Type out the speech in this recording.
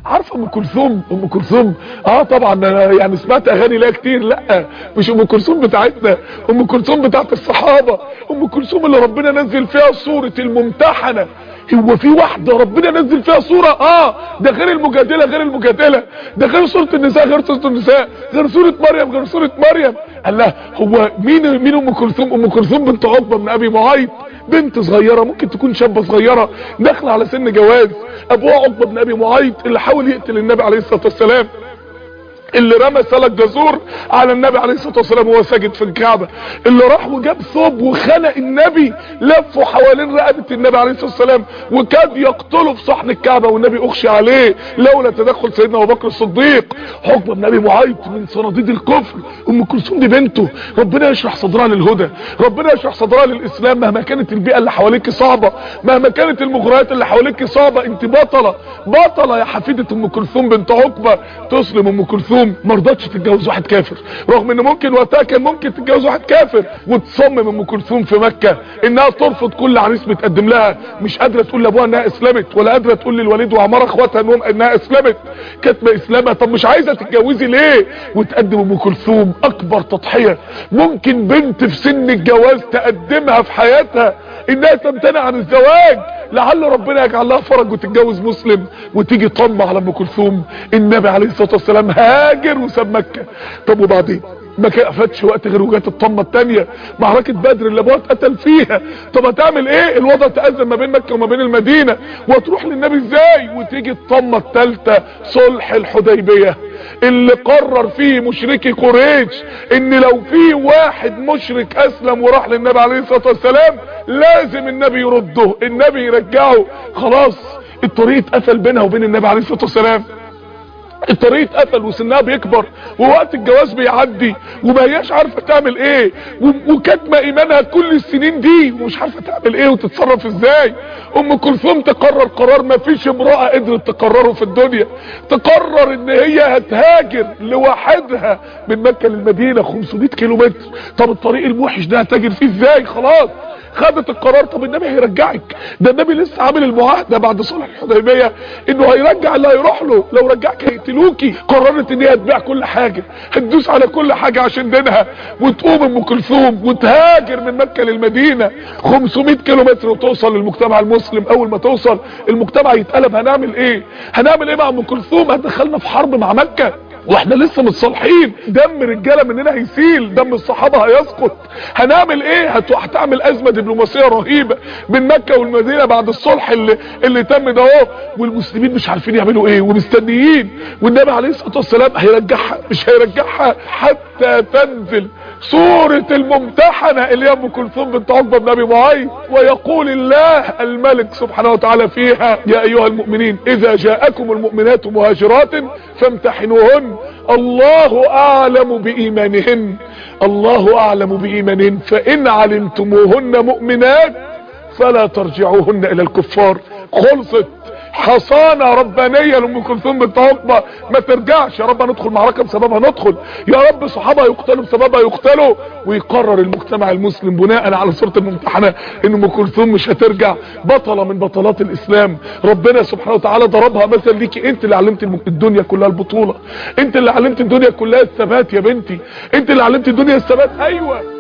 عارفه ام كلثوم؟ ام كلثوم طبعا انا يعني سمعت اغاني ليها كتير. لا مش ام كلثوم بتاعتنا، ام كلثوم بتاعت الصحابه، ام كلثوم اللي ربنا نزل فيها سوره الممتحنه. هو في واحده ربنا نزل فيها سوره؟ ده غير المجادله، غير المجادله، ده غير سوره النساء، غير سوره النساء، غير سوره مريم، غير سوره مريم. الله، هو مين ام كلثوم؟ ام كلثوم بنت عقبه بن ابي معيط، بنت صغيره، ممكن تكون شابه صغيره داخله على سن جواز. ابوها عقبه بن ابي معيط اللي حاول يقتل النبي عليه الصلاه والسلام، اللي رمى سلك جزور على النبي عليه الصلاه والسلام وهو ساجد في الكعبه، اللي راح وجاب ثوب وخنق النبي لفه حوالين رقبه النبي عليه الصلاه والسلام وكاد يقتله في صحن الكعبه والنبي اغشي عليه لولا تدخل سيدنا ابو بكر الصديق. عقبه بن ابي معيط من صناديد الكفر. ام كلثوم دي بنته، ربنا يشرح صدرها للهدى، ربنا يشرح صدرها للاسلام. مهما كانت البيئه اللي حواليك صعبه، مهما كانت المغريات اللي حواليك صعبه، انت بطله، بطله يا حفيده ام كلثوم بنت عقبه. تسلم ام كلثوم ما رضتش تتجوز واحد كافر، رغم ان ممكن وقتها كان ممكن تتجوز واحد كافر. وتصمم ام كلثوم في مكه انها ترفض كل عريس متقدم لها. مش قادره تقول لابوها انها اسلمت، ولا قادره تقول للوليد وعمار اخواتها انها اسلمت، كاتبه اسلامها. طب مش عايزه تتجوزي ليه؟ وتقدم ام كلثوم اكبر تضحيه ممكن بنت في سن الجواز تقدمها في حياتها، انها تمتنع عن الزواج لعل ربنا يجعل لها فرج وتتجوز مسلم. وتيجي طمع على ام كلثوم. النبي عليه الصلاه والسلام هاجر وساب مكه. طب وبعدين؟ ما كفتش وقت غير وجات الطمه الثانيه، معركه بدر اللي ابوها اتقتل فيها. طب هتعمل ايه؟ الوضع تأزم ما بين مكه وما بين المدينه، وتروح للنبي ازاي؟ وتيجي الطمه الثالثه، صلح الحديبيه، اللي قرر فيه مشركي قريش ان لو في واحد مشرك اسلم وراح للنبي عليه الصلاه والسلام لازم النبي يرده، النبي يرجعه. خلاص الطريق اتقفل بينها وبين النبي عليه الصلاه والسلام، الطريق اتقفل وسنها بيكبر ووقت الجواز بيعدي وما هياش عارفه تعمل ايه، وكاتمه ايمانها كل السنين دي ومش عارفه تعمل ايه وتتصرف ازاي. ام كلثوم تقرر قرار ما فيش امراه قدرت تقرره في الدنيا، تقرر ان هي هتهاجر لوحدها من مكه للمدينه 500 كيلومتر. طب الطريق الموحش ده هتهاجر فيه ازاي؟ خلاص خدت القرار. طب النبي هيرجعك، ده النبي لسه عامل المعاهده بعد صلح الحديبيه انه هيرجع اللي هيروح له، لو رجعك هيقتلوكي. قررت ان هي هتبيع كل حاجه، هتدوس على كل حاجه عشان دينها، وتقوم ام كلثوم وتهاجر من مكه للمدينه 500 كيلومتر وتوصل للمجتمع المسلم. اول ما توصل المجتمع يتقلب. هنعمل ايه؟ هنعمل ايه مع ام كلثوم؟ هتدخلنا في حرب مع مكه واحنا لسه متصالحين، دم رجاله مننا هيسيل، دم الصحابه هيسقط. هنعمل ايه؟ هتعمل ازمه دبلوماسيه رهيبه بين مكه والمدينه بعد الصلح اللي تم ده اهو، والمسلمين مش عارفين يعملوا ايه ومستنيين. والنبي عليه الصلاه والسلام هيرجعها مش هيرجعها حتى تنزل سوره الممتحنه اللي هي ام كلثوم بنت عقبه بن ابي معيط، ويقول الله الملك سبحانه وتعالى فيها: يا ايها المؤمنين اذا جاءكم المؤمنات مهاجرات فامتحنوهن الله اعلم بايمانهن، الله اعلم بايمانهن فان علمتموهن مؤمنات فلا ترجعوهن الى الكفار. خلصت، حصانه ربانيه لام كلثوم بنت عقبه. ما ترجعش. يا رب ندخل معركه بسببها ندخل، يا رب صحابها يقتلوا بسببها يقتلوا. ويقرر المجتمع المسلم بناء على سوره الممتحنه ان ام كلثوم مش هترجع، بطله من بطلات الاسلام. ربنا سبحانه وتعالى ضربها مثل ليكي، انت اللي علمت الدنيا كلها البطوله، انت اللي علمت الدنيا كلها الثبات يا بنتي، انت اللي علمت الدنيا الثبات. ايوه